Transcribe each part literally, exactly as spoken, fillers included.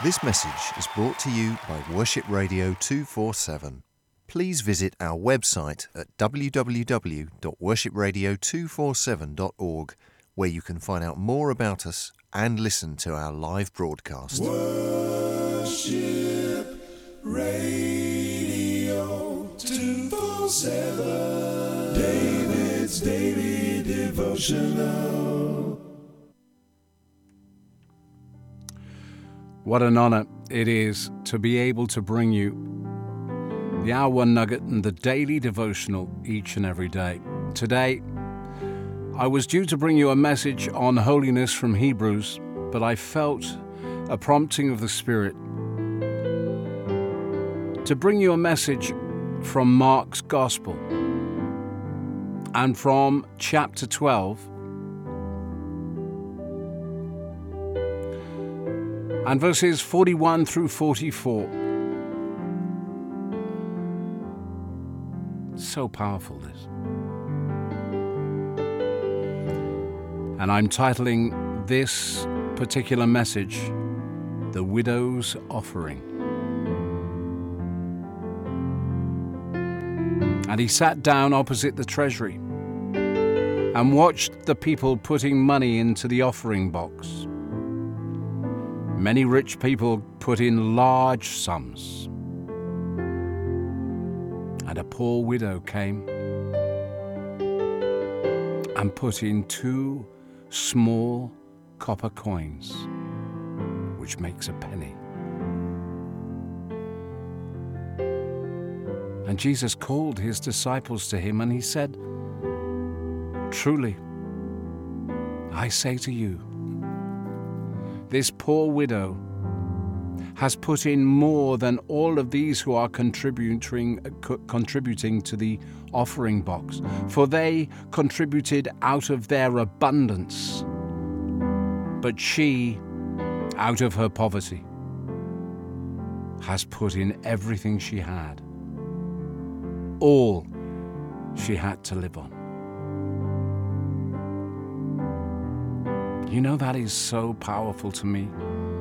This message is brought to you by Worship Radio two forty-seven. Please visit our website at w w w dot worship radio two forty-seven dot org, where you can find out more about us and listen to our live broadcast. Worship Radio two forty-seven, David's Daily Devotional. What an honor it is to be able to bring you the Hour One Nugget and the Daily Devotional each and every day. Today, I was due to bring you a message on holiness from Hebrews, but I felt a prompting of the Spirit to bring you a message from Mark's Gospel and from chapter twelve and verses forty-one through forty-four. So powerful, this. And I'm titling this particular message, The Widow's Offering. And he sat down opposite the treasury and watched the people putting money into the offering box. Many rich people put in large sums, and a poor widow came and put in two small copper coins, which makes a penny. And Jesus called his disciples to him, and he said, "Truly, I say to you, this poor widow has put in more than all of these who are contributing, co- contributing to the offering box, for they contributed out of their abundance, but she, out of her poverty, has put in everything she had, all she had to live on." You know, that is so powerful to me,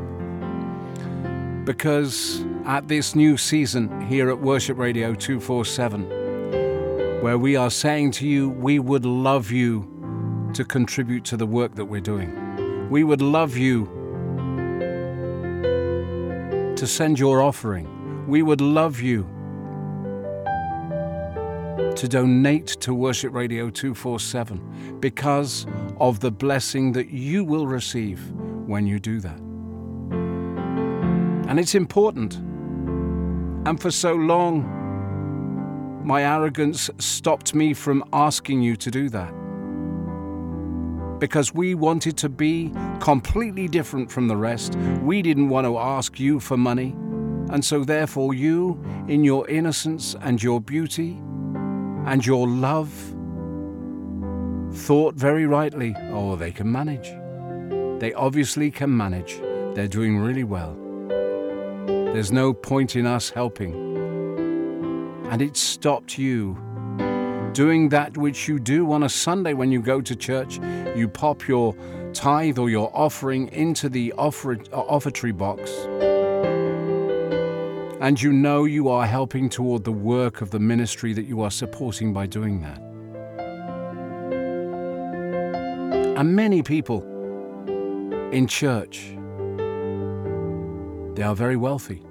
because at this new season here at Worship Radio two forty-seven, where we are saying to you, we would love you to contribute to the work that we're doing. We would love you to send your offering. We would love you to donate to Worship Radio two forty-seven because of the blessing that you will receive when you do that. And it's important. And for so long, my arrogance stopped me from asking you to do that, because we wanted to be completely different from the rest. We didn't want to ask you for money. And so therefore you, in your innocence and your beauty and your love, thought very rightly, oh, they can manage. They obviously can manage. They're doing really well. There's no point in us helping. And it stopped you doing that which you do on a Sunday when you go to church. You pop your tithe or your offering into the offer- offertory box, and you know you are helping toward the work of the ministry that you are supporting by doing that. And many people in church, they are very wealthy.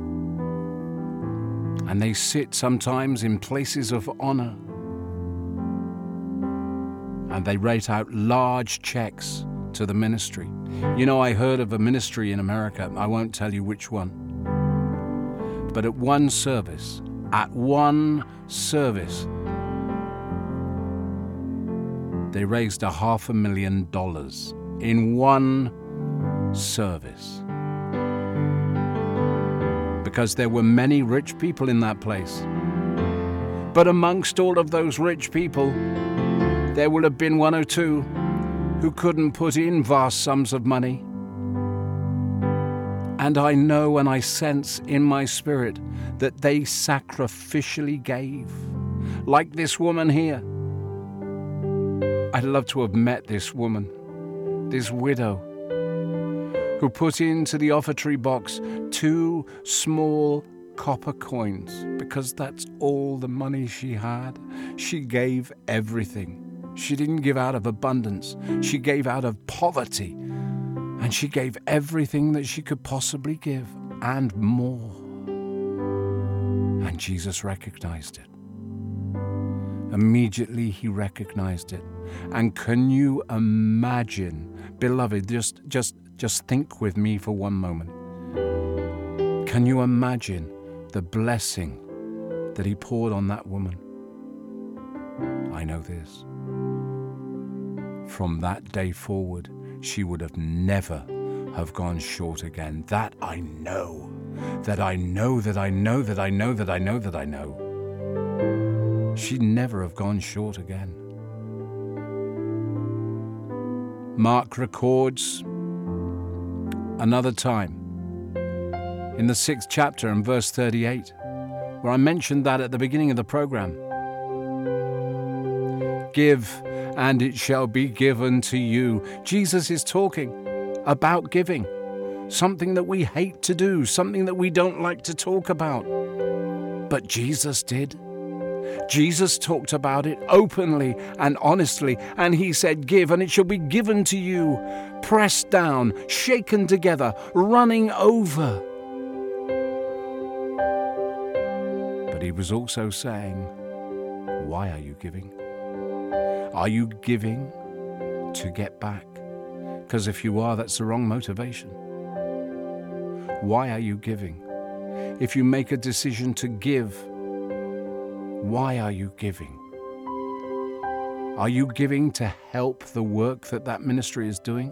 And they sit sometimes in places of honor. And they write out large checks to the ministry. You know, I heard of a ministry in America, I won't tell you which one. But at one service, at one service, they raised a half a million dollars in one service. Because there were many rich people in that place. But amongst all of those rich people, there will have been one or two who couldn't put in vast sums of money. And I know and I sense in my spirit that they sacrificially gave. Like this woman here. I'd love to have met this woman, this widow, who put into the offertory box two small copper coins because that's all the money she had. She gave everything. She didn't give out of abundance. She gave out of poverty. And she gave everything that she could possibly give and more. And Jesus recognized it. Immediately he recognized it. And can you imagine, beloved, just, just, just think with me for one moment. Can you imagine the blessing that he poured on that woman? I know this. From that day forward, she would have never have gone short again. That I know. That I know, that I know, that I know, that I know, that I know. She'd never have gone short again. Mark records another time in the sixth chapter and verse thirty-eight, where I mentioned that at the beginning of the program. Give, and it shall be given to you. Jesus is talking about giving, something that we hate to do, something that we don't like to talk about. But Jesus did. Jesus talked about it openly and honestly, and he said, give, and it shall be given to you, pressed down, shaken together, running over. But he was also saying, why are you giving? Are you giving to get back? Because if you are, that's the wrong motivation. Why are you giving? If you make a decision to give, why are you giving? Are you giving to help the work that that ministry is doing?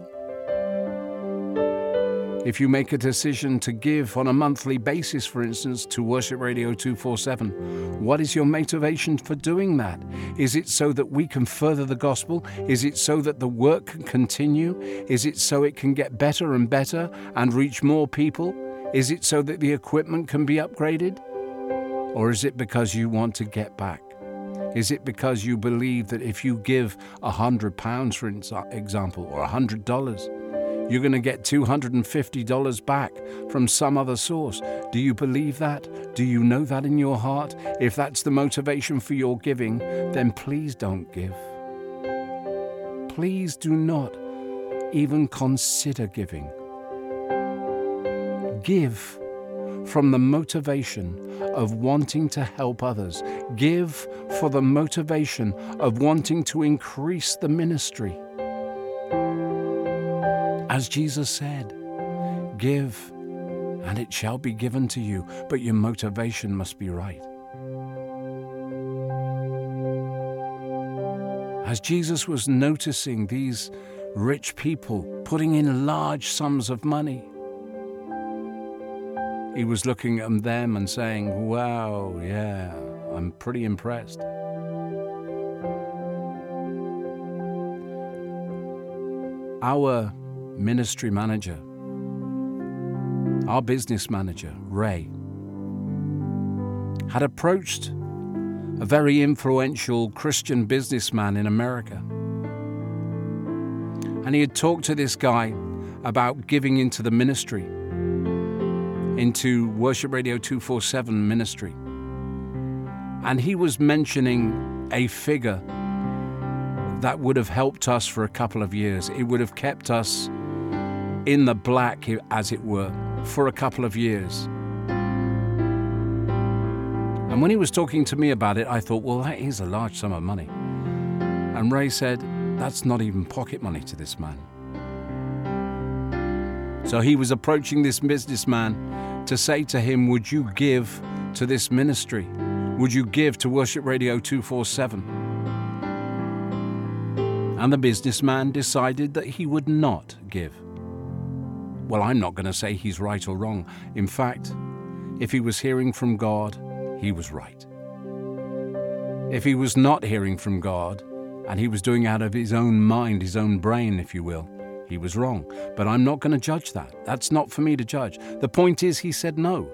If you make a decision to give on a monthly basis, for instance, to Worship Radio two forty-seven, what is your motivation for doing that? Is it so that we can further the gospel? Is it so that the work can continue? Is it so it can get better and better and reach more people? Is it so that the equipment can be upgraded? Or is it because you want to get back? Is it because you believe that if you give a hundred pounds, for example, or a hundred dollars, you're going to get two hundred fifty dollars back from some other source? Do you believe that? Do you know that in your heart? If that's the motivation for your giving, then please don't give. Please do not even consider giving. Give from the motivation of wanting to help others. Give for the motivation of wanting to increase the ministry. As Jesus said, give, and it shall be given to you, but your motivation must be right. As Jesus was noticing these rich people putting in large sums of money, he was looking at them and saying, wow, yeah, I'm pretty impressed. Our ministry manager, our business manager, Ray, had approached a very influential Christian businessman in America. And he had talked to this guy about giving into the ministry, into Worship Radio two forty-seven ministry. And he was mentioning a figure that would have helped us for a couple of years. It would have kept us in the black, as it were, for a couple of years. And when he was talking to me about it, I thought, well, that is a large sum of money. And Ray said, that's not even pocket money to this man. So he was approaching this businessman to say to him, would you give to this ministry? Would you give to Worship Radio two forty-seven? And the businessman decided that he would not give. Well, I'm not going to say he's right or wrong. In fact, if he was hearing from God, he was right. If he was not hearing from God, and he was doing out of his own mind, his own brain, if you will, he was wrong. But I'm not going to judge that. That's not for me to judge. The point is, he said no.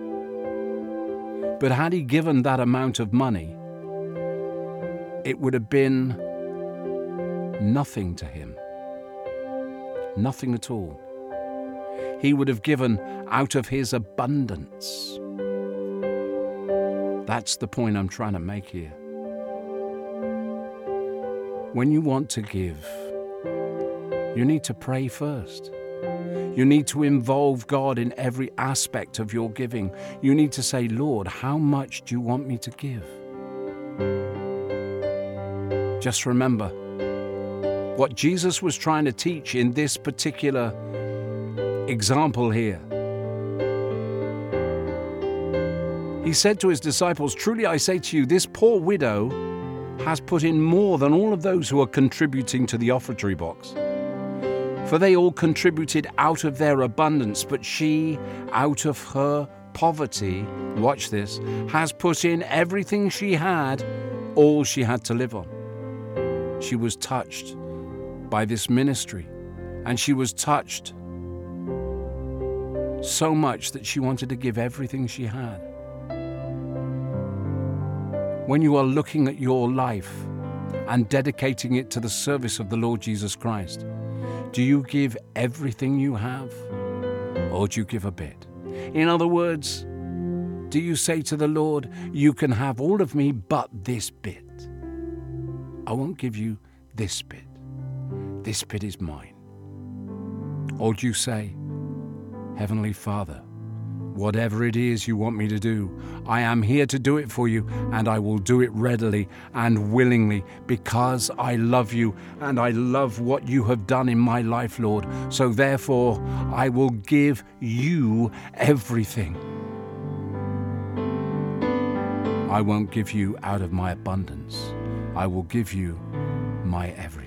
But had he given that amount of money, it would have been nothing to him. Nothing at all. he would have given out of his abundance. That's the point I'm trying to make here. When you want to give, you need to pray first. You need to involve God in every aspect of your giving. You need to say, Lord, how much do you want me to give? Just remember what Jesus was trying to teach in this particular example here. He said to his disciples, truly I say to you, this poor widow has put in more than all of those who are contributing to the offertory box. For they all contributed out of their abundance, but she, out of her poverty, watch this, has put in everything she had, all she had to live on. She was touched by this ministry, and she was touched so much that she wanted to give everything she had. When you are looking at your life and dedicating it to the service of the Lord Jesus Christ, do you give everything you have, or do you give a bit? In other words, do you say to the Lord, you can have all of me but this bit? I won't give you this bit. This bit is mine. Or do you say, Heavenly Father, whatever it is you want me to do, I am here to do it for you, and I will do it readily and willingly because I love you and I love what you have done in my life, Lord. So therefore, I will give you everything. I won't give you out of my abundance. I will give you my everything.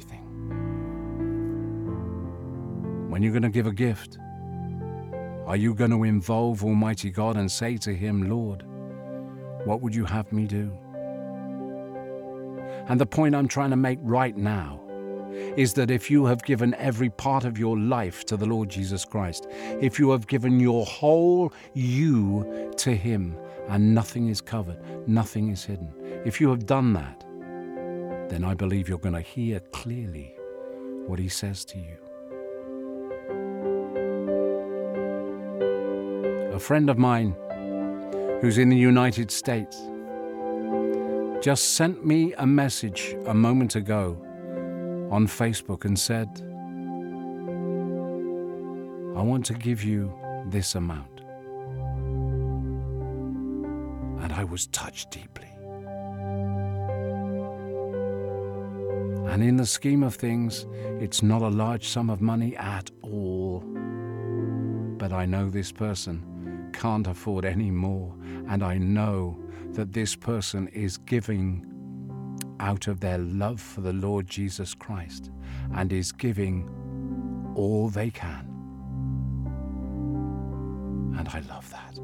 When you're going to give a gift, are you going to involve Almighty God and say to him, Lord, what would you have me do? And the point I'm trying to make right now is that if you have given every part of your life to the Lord Jesus Christ, if you have given your whole you to him and nothing is covered, nothing is hidden, if you have done that, then I believe you're going to hear clearly what he says to you. A friend of mine who's in the United States just sent me a message a moment ago on Facebook and said, I want to give you this amount. And I was touched deeply. And in the scheme of things, it's not a large sum of money at all. But I know this person can't afford any more, and I know that this person is giving out of their love for the Lord Jesus Christ and is giving all they can. And I love that.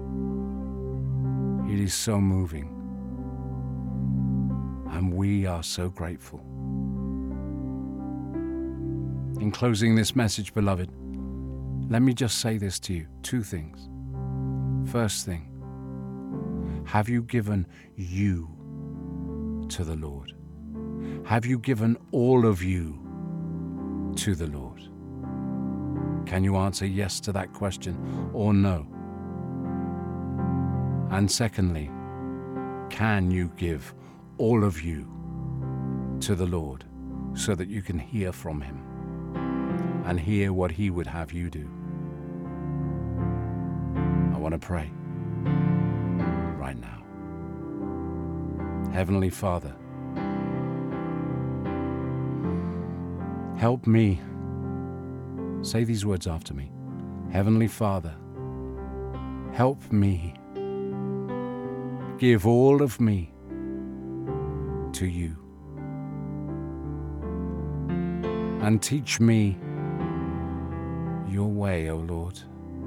It is so moving, and we are so grateful. In closing this message, beloved, let me just say this to you, two things. First thing, have you given you to the Lord? Have you given all of you to the Lord? Can you answer yes to that question or no? And secondly, can you give all of you to the Lord so that you can hear from him and hear what he would have you do? I want to pray right now. Heavenly Father, help me. Say these words after me. Heavenly Father, help me give all of me to you, and teach me your way, O Lord.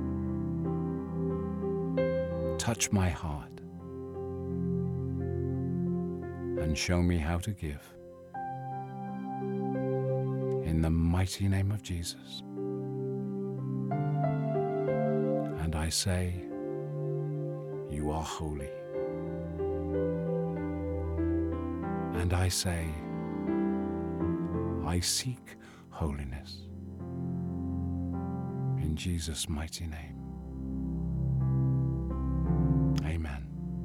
Touch my heart and show me how to give. In the mighty name of Jesus. And I say, you are holy. And I say, I seek holiness. In in Jesus' mighty name. Amen.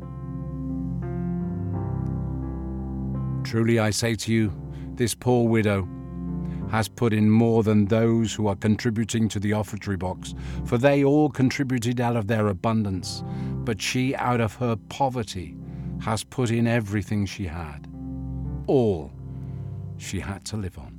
Truly I say to you, this poor widow has put in more than those who are contributing to the offertory box, for they all contributed out of their abundance, but she out of her poverty has put in everything she had, all she had to live on.